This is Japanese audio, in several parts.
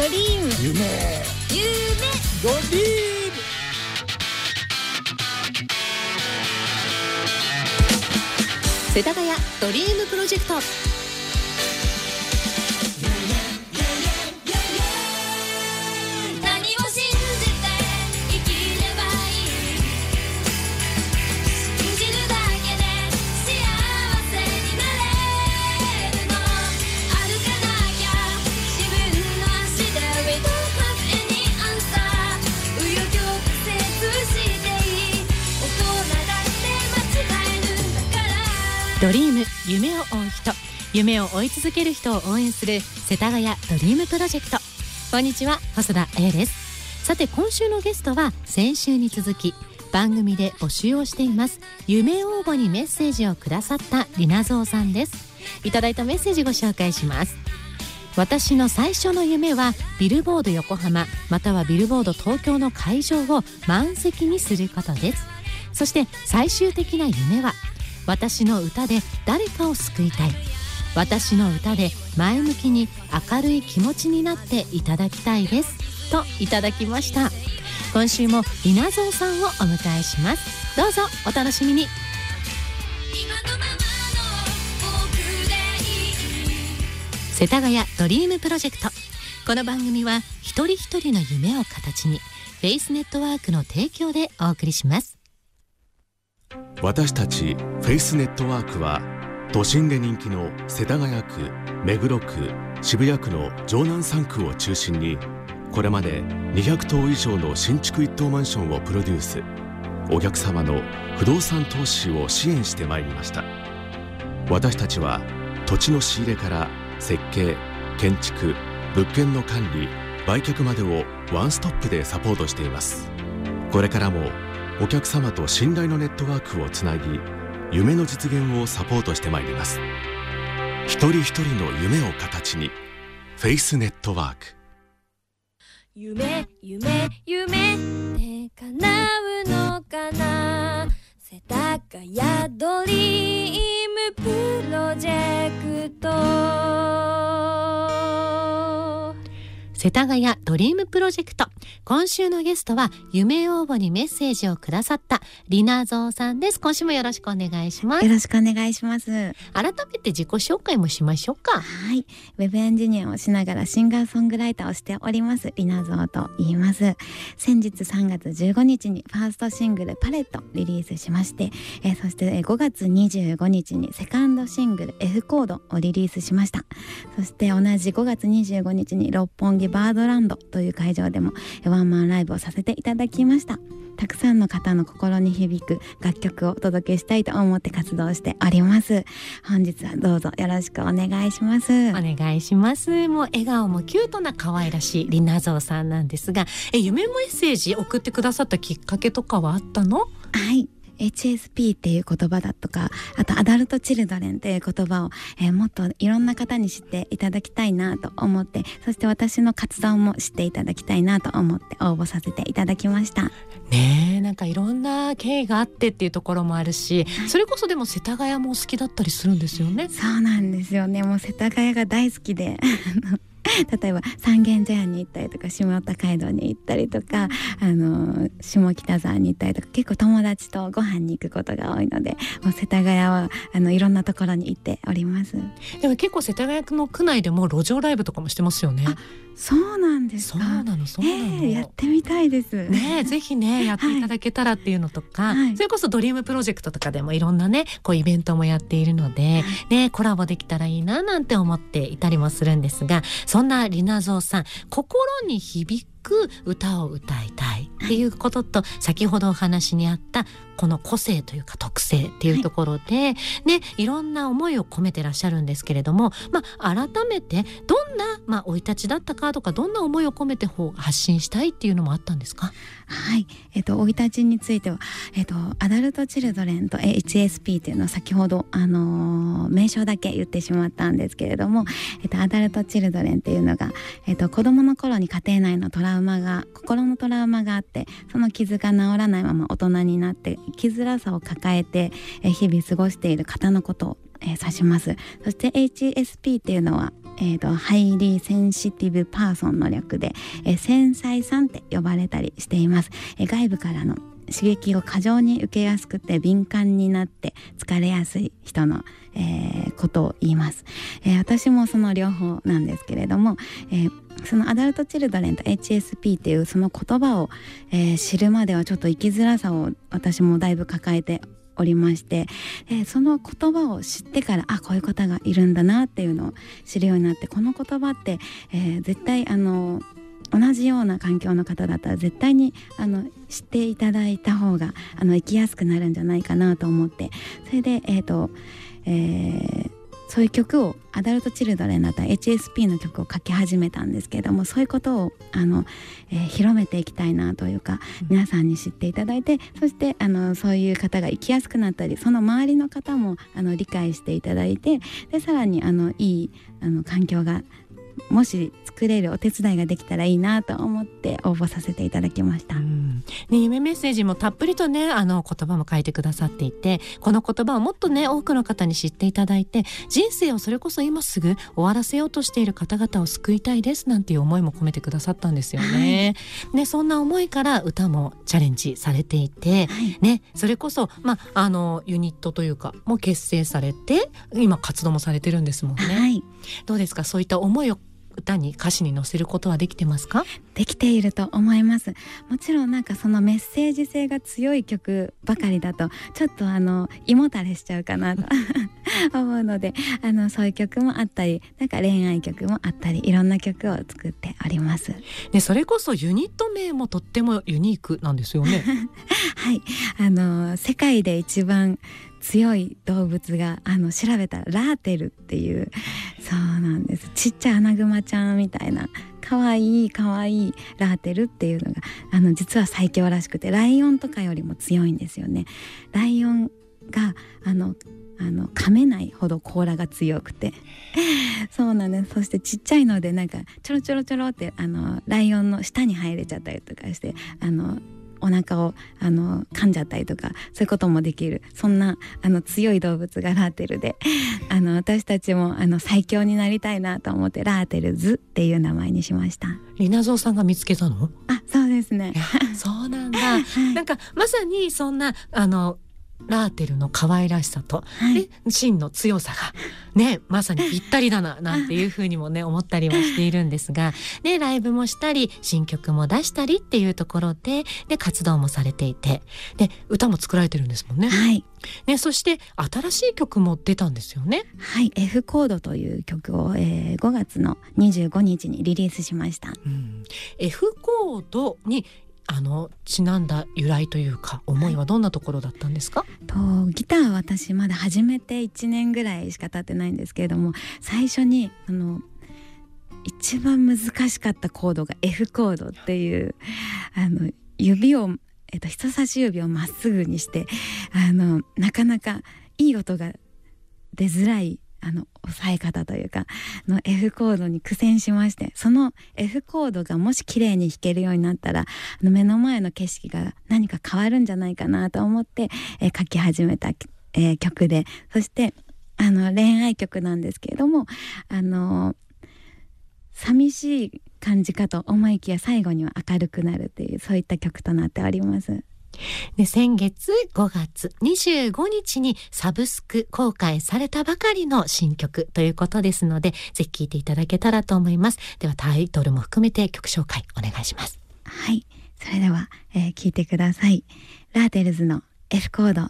ドリームドリーム世田谷ドリームプロジェクト。ドリーム、夢を追う人、夢を追い続ける人を応援する世田谷ドリームプロジェクト。こんにちは、細田彩です。さて、今週のゲストは先週に続き番組で募集をしています夢応募にメッセージをくださったりなぞうさんです。いただいたメッセージご紹介します。私の最初の夢はビルボード横浜またはビルボード東京の会場を満席にすることです。そして最終的な夢は私の歌で誰かを救いたい。私の歌で前向きに明るい気持ちになっていただきたいですといただきました。今週もりなぞうさんをお迎えします。どうぞお楽しみに。世田谷ドリームプロジェクト。この番組は一人一人の夢を形にフェイスネットワークの提供でお送りします。 私たちフェイスネットワークは都心で人気の世田谷区、目黒区、渋谷区の城南3区を中心にこれまで200棟以上の新築一棟マンションをプロデュース、お客様の不動産投資を支援してまいりました。私たちは土地の仕入れから設計、建築、物件の管理、売却までをワンストップでサポートしています。これからもお客様と信頼のネットワークをつなぎ、夢の実現をサポートしてまいります。一人一人の夢を形にフェイスネットワーク。 夢夢夢って叶うのかな。世田谷ドリームプロジェクト。 世田谷ドリームプロジェクト。今週のゲストは夢応募にメッセージをくださったりなぞうさんです。今週もよろしくお願いします。 よろしくお願いします。 改めて自己紹介もしましょうか。 はい、ウェブエンジニアをしながらシンガーソングライターをしておりますりなぞうと言います。先日3月15日にファーストシングルパレットリリースしまして、そして5月25日にセカンドシングル F コードをリリースしました。そして同じ5月25日に六本木バードランドという会場でもワンマンライブをさせていただきました。たくさんの方の心に響く楽曲をお届けしたいと思って活動しております。本日はどうぞよろしくお願いします。 お願いします。もう笑顔もキュートな可愛らしいりなぞうさんなんですが、夢メッセージ送ってくださったきっかけとかはあったの？ はい、HSP っていう言葉だとか、あとアダルトチルドレンっていう言葉を、もっといろんな方に知っていただきたいなと思って、そして私の活動も知っていただきたいなと思って応募させていただきました。 ねえ、なんかいろんな経緯があってっていうところもあるし、それこそでも世田谷も好きだったりするんですよね。 そうなんですよね。もう世田谷が大好きで例えば三軒茶屋に行ったりとか、下高街道に行ったりとか、下北沢に行ったりとか、結構友達とご飯に行くことが多いので、もう世田谷はいろんなところに行っております。 でも結構世田谷の区内でも路上ライブとかもしてますよね。 あ、そうなんですか。 そうなの、そうなの、 やってみたいですね。ぜひねやっていただけたらっていうのとか、はい、それこそドリームプロジェクトとかでもいろんなねこうイベントもやっているので、はい、ね、コラボできたらいいななんて思っていたりもするんですが、そんなりなぞうさん、心に響く歌を歌いたいっていうことと、先ほどお話にあったこの個性というか特性っていうところで、ね、いろんな思いを込めてらっしゃるんですけれども、改めてどんな生い立ちだったかとか、どんな思いを込めて発信したいっていうのもあったんですか？ はい、生い立ちについては、アダルトチルドレンと HSP っていうのは先ほど、名称だけ言ってしまったんですけれども、アダルトチルドレンっていうのが、子供の頃に家庭内の心のトラウマがあって、その傷が治らないまま大人になって生きづらさを抱えて日々過ごしている方のことを指します。そして HSP っていうのはハイリーセンシティブパーソンの略で、繊細さんって呼ばれたりしています。外部からの刺激を過剰に受けやすくて敏感になって疲れやすい人の、ことを言います。私もその両方なんですけれども、そのアダルトチルドレンと HSP っていうその言葉を、知るまではちょっと生きづらさを私もだいぶ抱えておりまして、その言葉を知ってからこういう方がいるんだなっていうのを知るようになって、この言葉って、絶対同じような環境の方だったら絶対に知っていただいた方が生きやすくなるんじゃないかなと思って、それでそういう曲をアダルトチルドレンだったら HSP の曲を書き始めたんですけれども、そういうことを広めていきたいなというか、皆さんに知っていただいて、そしてそういう方が生きやすくなったり、その周りの方も理解していただいて、でさらにいい環境がもし作れるお手伝いができたらいいなと思って応募させていただきました。 夢メッセージもたっぷりとね言葉も書いてくださっていて、この言葉をもっとね多くの方に知っていただいて、人生をそれこそ今すぐ終わらせようとしている方々を救いたいですなんていう思いも込めてくださったんですよね。ね、そんな思いから歌もチャレンジされていて、ね、それこそ、ユニットというかもう結成されて今活動もされてるんですもんね。どうですか、そういった思いを歌に歌詞に乗せることはできてますか？ できていると思います。もちろんそのメッセージ性が強い曲ばかりだとちょっと胃もたれしちゃうかなと思うので、そういう曲もあったり、恋愛曲もあったり、いろんな曲を作っております。 ね、それこそユニット名もとってもユニークなんですよね。 はい、世界で一番強い動物が調べたらラーテルっていう、そうなんです、ちっちゃいアナグマちゃんみたいなかわいいラーテルっていうのが実は最強らしくて、ライオンとかよりも強いんですよね。ライオンが噛めないほど甲羅が強くてそうなんです。そしてちっちゃいのでちょろちょろちょろってライオンの下に入れちゃったりとかしてお腹を噛んじゃったりとか、そういうこともできる、そんな強い動物がラーテルで私たちも最強になりたいなと思ってラーテルズっていう名前にしました。 リナゾーさんが見つけたの？ そうですね。 そうなんだ、まさにそんなラーテルの可愛らしさと、真の強さがねまさにぴったりだななんていうふうにもね思ったりはしているんですが、ね、ライブもしたり新曲も出したりっていうところで活動もされていて、で歌も作られてるんですもんね。ね、そして新しい曲も出たんですよね。 F コードという曲を、5月の25日にリリースしました。 F コードにちなんだ由来というか思いはどんなところだったんですか？ ギターは私まだ始めて1年ぐらいしか経ってないんですけれども、最初に一番難しかったコードが F コードっていう指を、人差し指をまっすぐにしてなかなかいい音が出づらい押さえ方というかの F コードに苦戦しまして、その F コードがもし綺麗に弾けるようになったら目の前の景色が何か変わるんじゃないかなと思って、書き始めた、曲で、そして恋愛曲なんですけれども寂しい感じかと思いきや最後には明るくなるという、そういった曲となっております。 で先月5月25日にサブスク公開されたばかりの新曲ということですので、ぜひ聴いていただけたらと思います。ではタイトルも含めて曲紹介お願いします。 それでは、聴いてください。ラーテルズの F コード。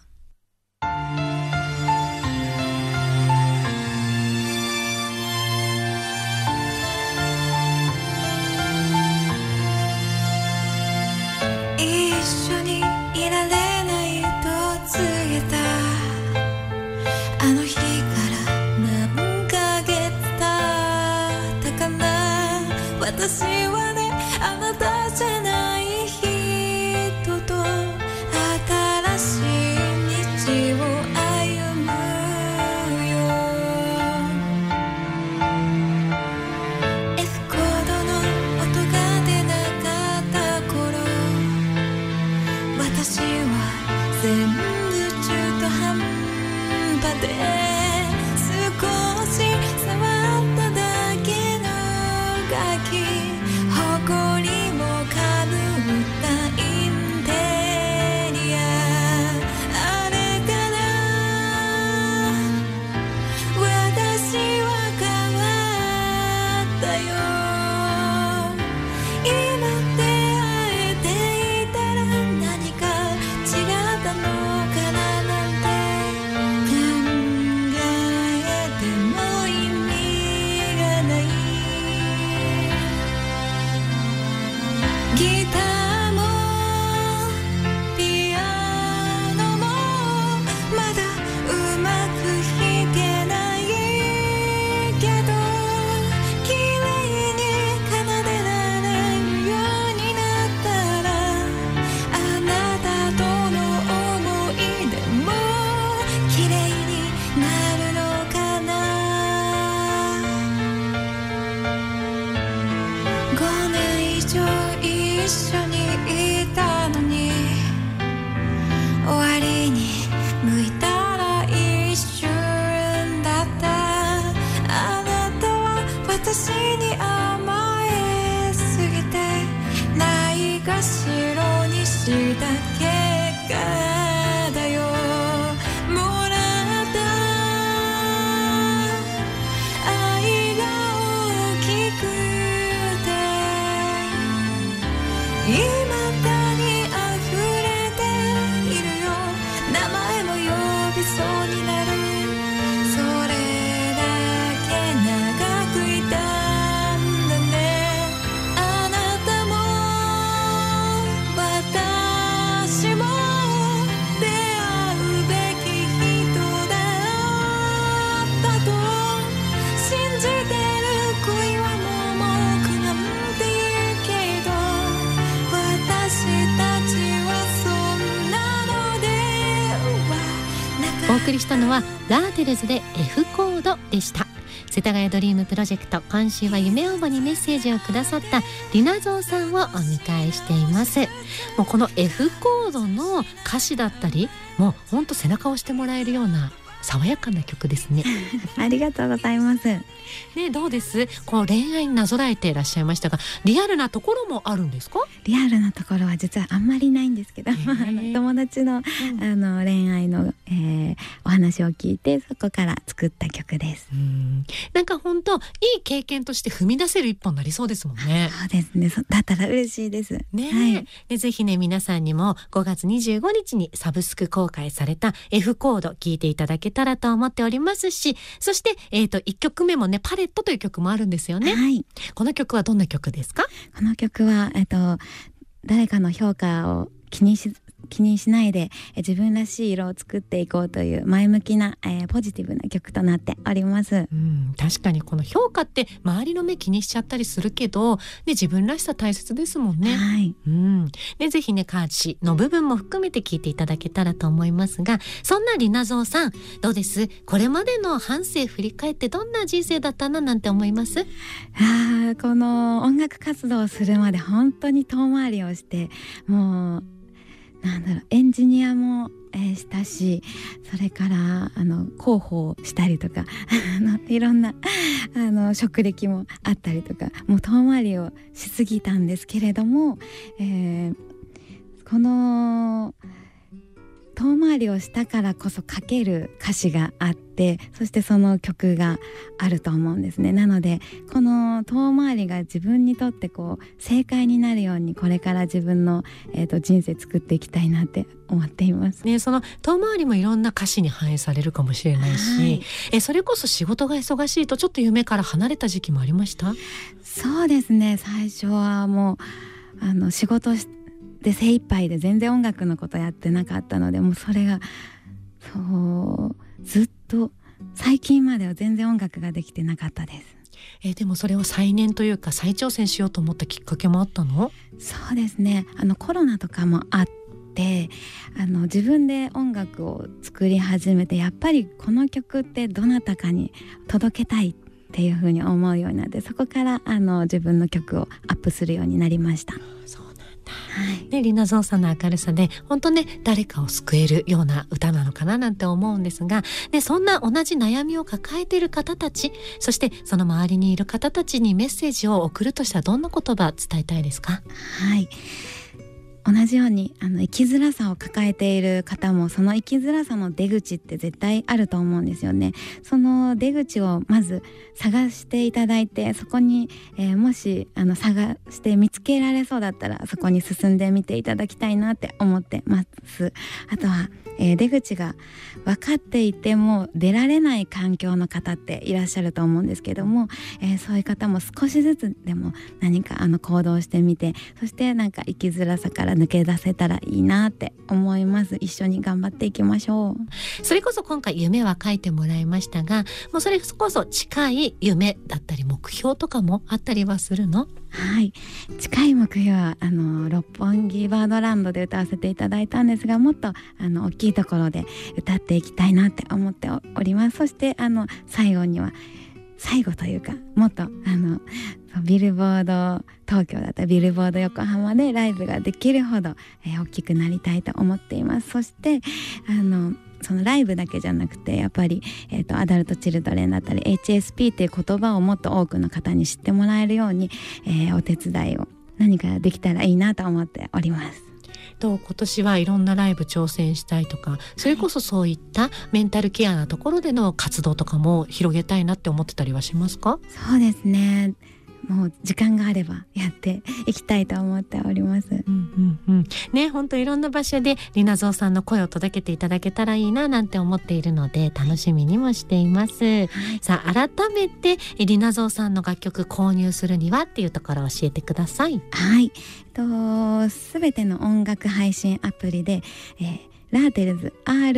一緒にいられないと告げたあの日から何ヶ月経ったかな。私はねあなたじゃない人と新しい道を歩むよ。 F コードの音が出なかった頃、私は全部中途半端で少し触っただけ上一緒にいたのに終わりに向いたら一瞬だった。あなたは私に甘えすぎてないがしろにした結果だよ。もらった愛が大きくて未だに溢れているよ。名前も呼びそうになる。それだけ長くいたんだね。あなたも私も出会うべき人だったと信じてる。恋は盲目なんて言うけど私たちはそんなのではなかった。 お送りしたのはラーテレズで F コードでした。世田谷ドリームプロジェクト、今週は夢応募にメッセージをくださったりなぞうさんをお迎えしています。もうこの F コードの歌詞だったり、もうほんと背中を押してもらえるような爽やかな曲ですね。 ありがとうございます。 ね、どうです？こう恋愛になぞらえていらっしゃいましたが、リアルなところもあるんですか？ リアルなところは実はあんまりないんですけど、友達の、恋愛の、お話を聞いてそこから作った曲です。 なんか本当いい経験として踏み出せる一本になりそうですもんね。 そうですね。だったら嬉しいですね。 はい、 でぜひね、皆さんにも5月25日にサブスク公開された F コード聞いていただけたらと思っておりますし、そして1曲目もね、パレットという曲もあるんですよね。 はい、 この曲はどんな曲ですか？ この曲は誰かの評価を気にしないで自分らしい色を作っていこうという前向きな、ポジティブな曲となっております。 確かにこの評価って周りの目気にしちゃったりするけど、ね、自分らしさ大切ですもんね。 はい、 でぜひね、歌詞の部分も含めて聞いていただけたらと思いますが、そんなりなぞうさんどうです？これまでの半生振り返ってどんな人生だったななんて思います？ この音楽活動をするまで本当に遠回りをして、もうエンジニアも、したし、それから広報したりとかいろんな職歴もあったりとか、もう遠回りをしすぎたんですけれども、この遠回りをしたからこそ書ける歌詞があって、そしてその曲があると思うんですね。なのでこの遠回りが自分にとってこう正解になるように、これから自分の、人生作っていきたいなって思っています、 ね。その遠回りもいろんな歌詞に反映されるかもしれないし、それこそ仕事が忙しいとちょっと夢から離れた時期もありました？ そうですね。最初はもう仕事で精一杯で全然音楽のことやってなかったので、もうそれがずっと最近までは全然音楽ができてなかったです。 でもそれを再燃というか再挑戦しようと思ったきっかけもあったの？ そうですね。コロナとかもあって自分で音楽を作り始めて、やっぱりこの曲ってどなたかに届けたいっていう風に思うようになって、そこから自分の曲をアップするようになりました。 そうなんだ。でりなぞうさんの明るさで本当ね、誰かを救えるような歌なのかななんて思うんですが、でそんな同じ悩みを抱えている方たち、そしてその周りにいる方たちにメッセージを送るとしたらどんな言葉伝えたいですか？ はい、同じように生きづらさを抱えている方も、その生きづらさの出口って絶対あると思うんですよね。その出口をまず探していただいて、そこに、もし探して見つけられそうだったらそこに進んでみていただきたいなって思ってます。あとは、出口が分かっていても出られない環境の方っていらっしゃると思うんですけども、そういう方も少しずつでも何か行動してみて、そしてなんか生きづらさから抜け出せたらいいなって思います。一緒に頑張っていきましょう。 それこそ今回夢は書いてもらいましたが、もうそれこそ近い夢だったり目標とかもあったりはするの？ はい、近い目標は六本木バードランドで歌わせていただいたんですが、もっと大きいところで歌っていきたいなって思っております。そして最後というか、もっとビルボード東京だったらビルボード横浜でライブができるほど、大きくなりたいと思っています。そしてそのライブだけじゃなくてやっぱり、アダルトチルドレンだったり HSP っていう言葉をもっと多くの方に知ってもらえるように、お手伝いを何かできたらいいなと思っております。 今年はいろんなライブ挑戦したいとか、それこそそういったメンタルケアなところでの活動とかも広げたいなって思ってたりはしますか？ そうですね、もう時間があればやっていきたいと思っております。 ね、本当いろんな場所でりなぞうさんの声を届けていただけたらいいななんて思っているので楽しみにもしています。さあ改めてりなぞうさんの楽曲購入するにはっていうところを教えてください。 はい、すべての音楽配信アプリで、ラーテルズ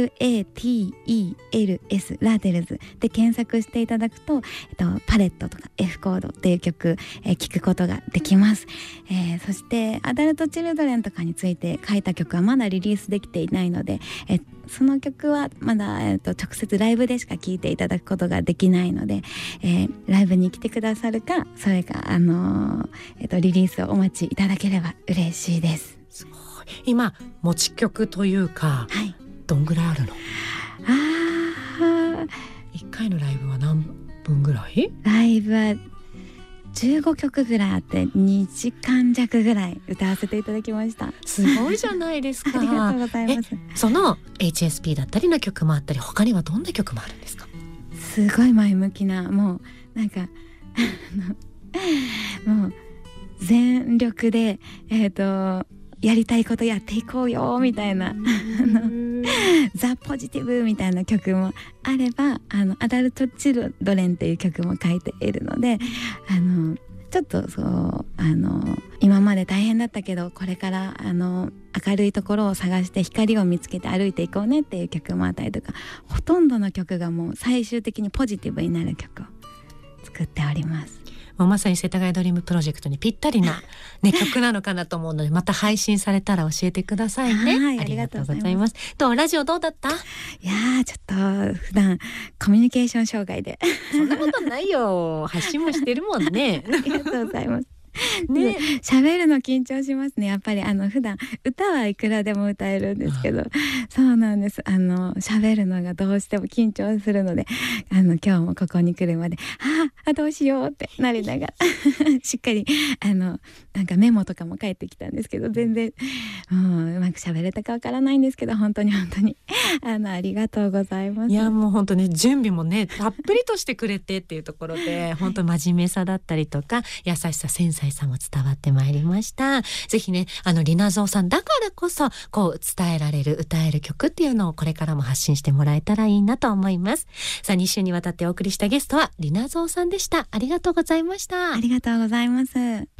RATELS ラーテルズで検索していただくと、パレットとか F コードっていう曲、聴くことができます。そしてアダルトチルドレンとかについて書いた曲はまだリリースできていないので、その曲はまだ、直接ライブでしか聴いていただくことができないので、ライブに来てくださるか、それかリリースをお待ちいただければ嬉しいです。 すごい。今持ち曲というか、はい、どんぐらいあるの？1回のライブは何分ぐらい？ ライブは15曲ぐらいあって2時間弱ぐらい歌わせていただきました。 すごいじゃないですか。 ありがとうございます。その HSP だったりの曲もあったり、他にはどんな曲もあるんですか？ すごい前向きな、もうなんかもう全力でやりたいことやっていこうよみたいなザ・ポジティブみたいな曲もあれば、アダルトチルドレンっていう曲も書いているので、ちょっとそう今まで大変だったけどこれから明るいところを探して光を見つけて歩いていこうねっていう曲もあったりとか、ほとんどの曲がもう最終的にポジティブになる曲を作っております。 もうまさに世田谷ドリームプロジェクトにぴったりな、曲なのかなと思うので、また配信されたら教えてくださいね。 はい、ありがとうございます。 ラジオどうだった？いやー、ちょっと普段コミュニケーション障害でそんなことないよ。発信もしてるもんね。 ありがとうございます。ね、喋るの緊張しますね。やっぱり普段歌はいくらでも歌えるんですけど、そうなんです。喋るのがどうしても緊張するので、今日もここに来るまでどうしようってなりながらしっかりなんかメモとかも返ってきたんですけど、全然うまく喋れたかわからないんですけど、本当にありがとうございます。 いや、もう本当に準備もねたっぷりとしてくれてっていうところで本当真面目さだったりとか優しさ、繊細さも伝わってまいりました。ぜひね、りなぞうさんだからこそこう伝えられる、歌える曲っていうのをこれからも発信してもらえたらいいなと思います。さあ、2週にわたってお送りしたゲストはりなぞうさんでした。ありがとうございました。 ありがとうございます。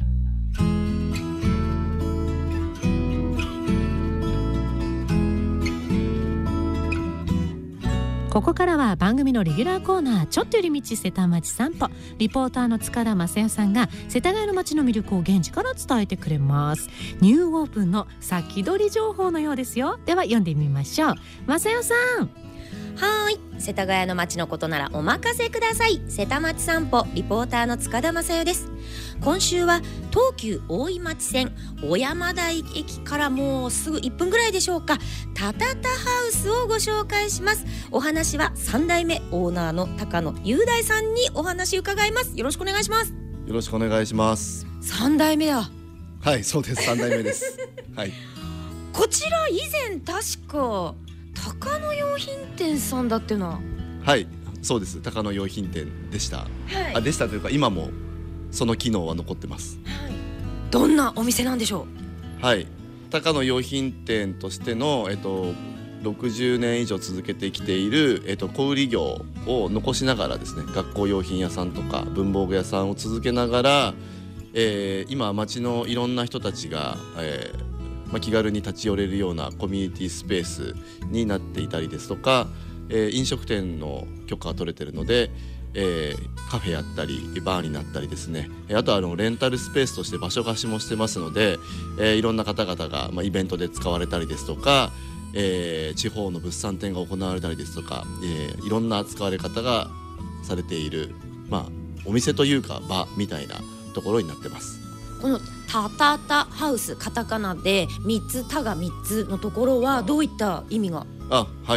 ここからは番組のレギュラーコーナー、ちょっと寄り道瀬田町散歩。リポーターの塚田正代さんが世田谷の街の魅力を現地から伝えてくれます。ニューオープンの先取り情報のようですよ。では読んでみましょう。正代さん。 はい、世田谷の街のことならお任せください。瀬田町散歩リポーターの塚田正代です。今週は東急大井町線小山台駅からもうすぐ1分ぐらいでしょうか、タタタハウスをご紹介します。お話は3代目オーナーの高野雄大さんにお話伺います。よろしくお願いします。 よろしくお願いします。 3代目だ。 はい、そうです、3代目ですはい、 こちら以前確か高野洋品店さんだってな。 はい、そうです、高野洋品店でした、 はい、 でしたというか今もその機能は残ってます、 はい、どんなお店なんでしょう？はい、高野洋品店としての、60年以上続けてきている、小売業を残しながらですね、学校用品屋さんとか文房具屋さんを続けながら、今街のいろんな人たちが、気軽に立ち寄れるようなコミュニティスペースになっていたりですとか、飲食店の許可が取れているので、カフェやったりバーになったりですね、あとはレンタルスペースとして場所貸しもしてますので、いろんな方々が、イベントで使われたりですとか、地方の物産展が行われたりですとか、いろんな使われ方がされている、お店というか場みたいなところになってます。 このタタタハウス、カタカナで3つ、タが3つのところはどういった意味が？ はい、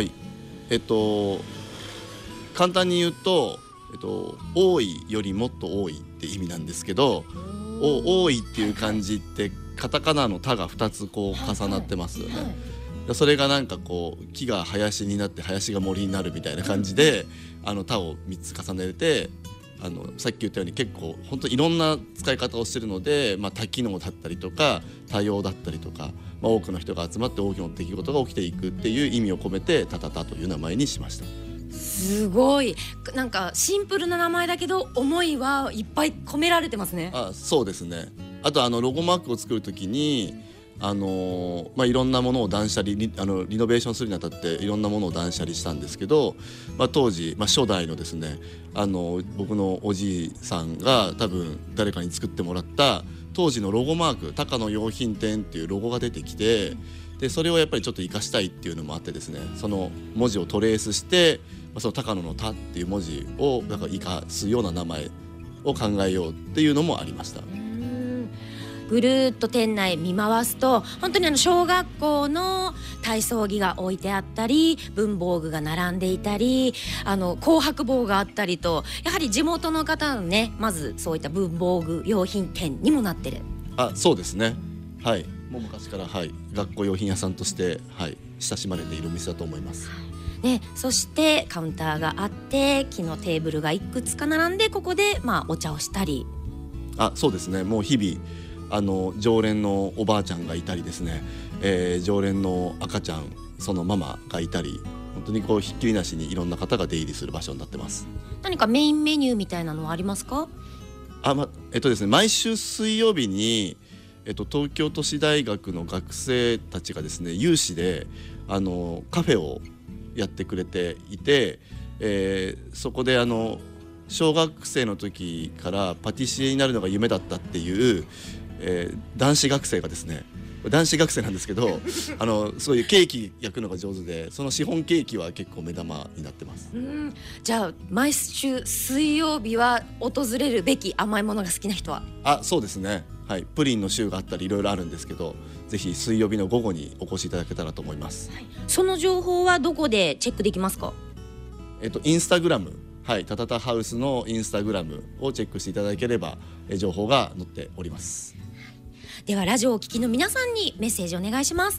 簡単に言うと、多いよりもっと多いって意味なんですけど、多いっていう漢字ってカタカナのタが2つこう重なってますよね。それがなんかこう木が林になって林が森になるみたいな感じで、タを3つ重ねて、さっき言ったように結構本当いろんな使い方をしてるので、多機能だったりとか多様だったりとか、多くの人が集まって大きな出来事が起きていくっていう意味を込めてタタタという名前にしました。 すごい、なんかシンプルな名前だけど思いはいっぱい込められてますね。 そうですね。あとロゴマークを作るときにいろんなものを断捨離リノベーションするにあたっていろんなものを断捨離したんですけど、当時、初代のですね僕のおじいさんが多分誰かに作ってもらった当時のロゴマーク、高野洋品店っていうロゴが出てきて、でそれをやっぱりちょっと活かしたいっていうのもあってですね、その文字をトレースして、その高野の田っていう文字をなんか活かすような名前を考えようっていうのもありました。 ぐるっと店内見回すと本当に小学校の体操着が置いてあったり、文房具が並んでいたり、紅白棒があったりと、やはり地元の方のね、まずそういった文房具用品店にもなってる。 そうですね。はい、もう昔から、学校用品屋さんとして、親しまれている店だと思います。 そしてカウンターがあって木のテーブルがいくつか並んで、ここでお茶をしたり。 そうですね。もう日々常連のおばあちゃんがいたりですね、常連の赤ちゃん、そのママがいたり、本当にこうひっきりなしにいろんな方が出入りする場所になってます。 何かメインメニューみたいなのはありますか？ ですね、毎週水曜日に、東京都市大学の学生たちがですね有志でカフェをやってくれていて、そこで小学生の時からパティシエになるのが夢だったっていう、男子学生がですね、男子学生なんですけどそういうケーキ焼くのが上手で、そのシフォンケーキは結構目玉になってます。 じゃあ毎週水曜日は訪れるべき、甘いものが好きな人は？ そうですね。プリンの週があったりいろいろあるんですけど、ぜひ水曜日の午後にお越しいただけたらと思います。 その情報はどこでチェックできますか？ インスタグラム、タタタハウスのインスタグラムをチェックしていただければ情報が載っております。 ではラジオをお聞きの皆さんにメッセージお願いします。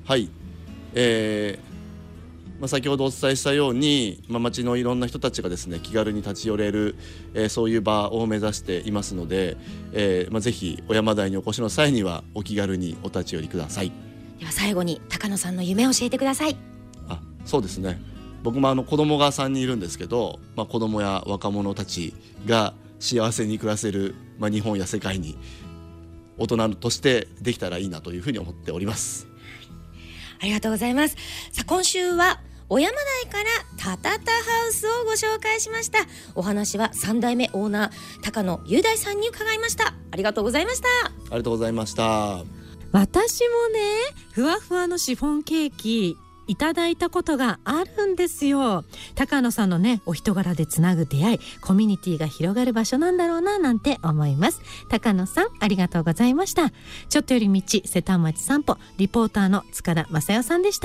先ほどお伝えしたように、町のいろんな人たちがですね気軽に立ち寄れる、そういう場を目指していますので、ぜひ小山台にお越しの際にはお気軽にお立ち寄りください。 では最後に高野さんの夢を教えてください。 そうですね、僕も子供が3人いるんですけど、子供や若者たちが幸せに暮らせる、日本や世界に大人としてできたらいいなというふうに思っております。 ありがとうございます。さあ今週は小山台からタタタハウスをご紹介しました。お話は3代目オーナー高野雄大さんに伺いました。ありがとうございました。 ありがとうございました。 私もね、ふわふわのシフォンケーキいただいたことがあるんですよ。高野さんのね、お人柄でつなぐ出会い、コミュニティが広がる場所なんだろうななんて思います。高野さん、ありがとうございました。ちょっとより道瀬田町散歩、リポーターの塚田正代さんでした。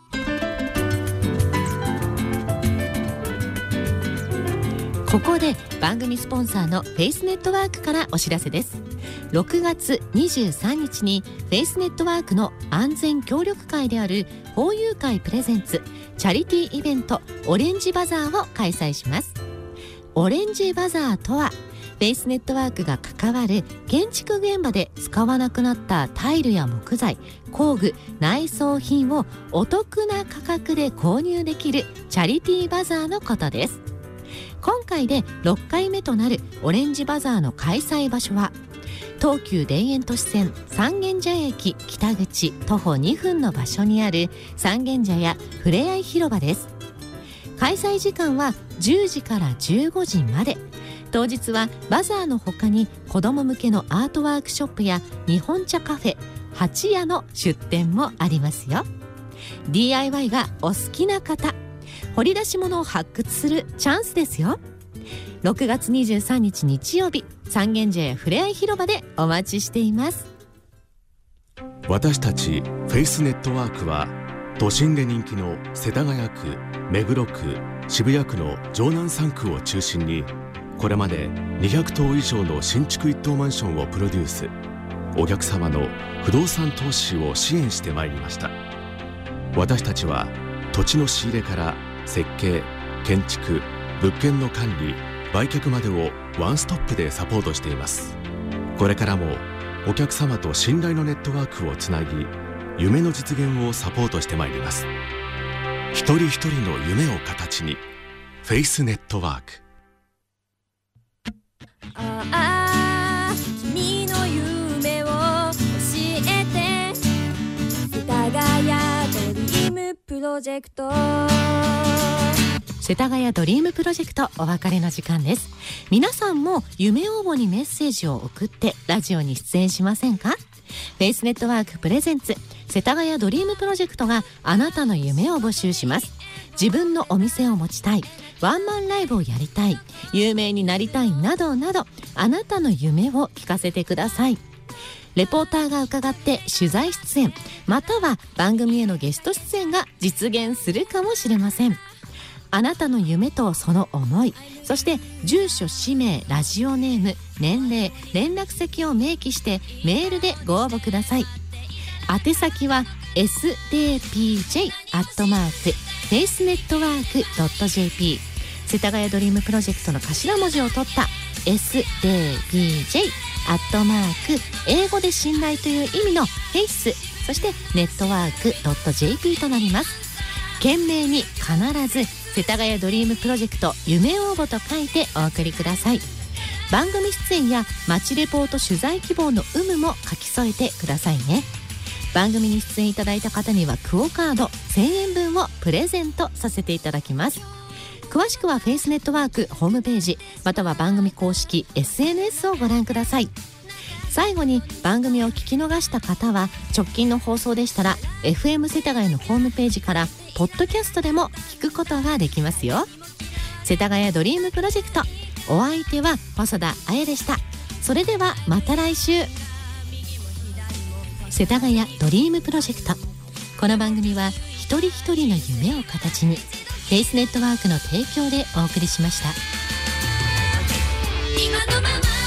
ここで番組スポンサーのフェイスネットワークからお知らせです。6月23日にフェイスネットワークの安全協力会である法友会プレゼンツチャリティーイベントオレンジバザーを開催します。オレンジバザーとは、フェイスネットワークが関わる建築現場で使わなくなったタイルや木材、工具、内装品をお得な価格で購入できるチャリティーバザーのことです。今回で6回目となるオレンジバザーの開催場所は、東急田園都市線三軒茶屋駅北口徒歩2分の場所にある三軒茶屋ふれあい広場です。開催時間は10時から15時まで。当日はバザーの他に子ども向けのアートワークショップや日本茶カフェ八屋の出店もありますよ。 DIY がお好きな方、掘り出し物を発掘するチャンスですよ。 6月23日日曜日、三軒茶屋ふれあい広場でお待ちしています。 私たちフェイスネットワークは都心で人気の世田谷区、目黒区、渋谷区の城南3区を中心にこれまで200棟以上の新築一棟マンションをプロデュース、お客様の不動産投資を支援してまいりました。私たちは土地の仕入れから設計、建築、物件の管理、売却までをワンストップでサポートしています。これからもお客様と信頼のネットワークをつなぎ、夢の実現をサポートしてまいります。一人一人の夢を形に、フェイスネットワーク。 ああ、君の夢を教えて、世田谷ドリームプロジェクト。 世田谷ドリームプロジェクト、お別れの時間です。皆さんも夢応募にメッセージを送ってラジオに出演しませんか？フェイスネットワークプレゼンツ世田谷ドリームプロジェクトがあなたの夢を募集します。自分のお店を持ちたい、ワンマンライブをやりたい、有名になりたいなどなど、あなたの夢を聞かせてください。レポーターが伺って取材出演、または番組へのゲスト出演が実現するかもしれません。あなたの夢とその思い、そして住所、氏名、ラジオネーム、年齢、連絡先を明記してメールでご応募ください。宛先は sdpj@facenetwork.jp、 世田谷ドリームプロジェクトの頭文字を取った sdpj 英語で信頼という意味のフェイス、そしてネットワーク .jp となります。懸命に必ず世田谷ドリームプロジェクト夢応募と書いてお送りください。番組出演や街レポート取材希望の有無も書き添えてくださいね。番組に出演いただいた方にはクオカード1000円分をプレゼントさせていただきます。詳しくはフェイスネットワークホームページ、または番組公式 SNS をご覧ください。最後に番組を聞き逃した方は直近の放送でしたら FM 世田谷のホームページからポッドキャストでも聞くことができますよ。世田谷ドリームプロジェクト、お相手は細田彩でした。それではまた来週。世田谷ドリームプロジェクト、この番組は一人一人の夢を形に、フェイスネットワークの提供でお送りしました。 今のまま